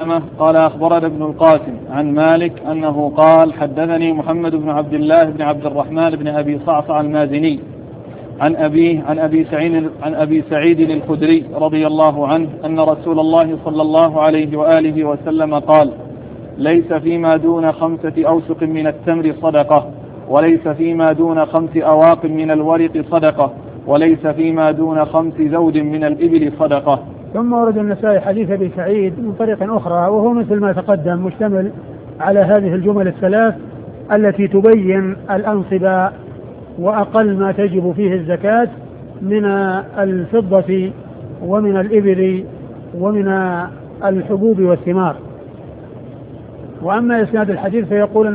سلمة قال أخبرنا ابن القاسم عن مالك أنه قال حدثني محمد بن عبد الله بن عبد الرحمن بن أبي صعصع المازني عن أبيه عن أبي سعيد الخدري رضي الله عنه أن رسول الله صلى الله عليه وآله وسلم قال ليس فيما دون 5 أوسق من التمر صدقة، وليس فيما دون 5 أواق من الورق صدقة، وليس فيما دون 5 زود من الإبل صدقة. ثم ورد النسائي حديث أبي سعيد من طريق أخرى وهو مثل ما تقدم، مشتمل على هذه الجمل الثلاث التي تبين الأنصبة وأقل ما تجب فيه الزكاة من الفضة ومن الإبل ومن الحبوب والثمار. وأما إسناد الحديث فيقول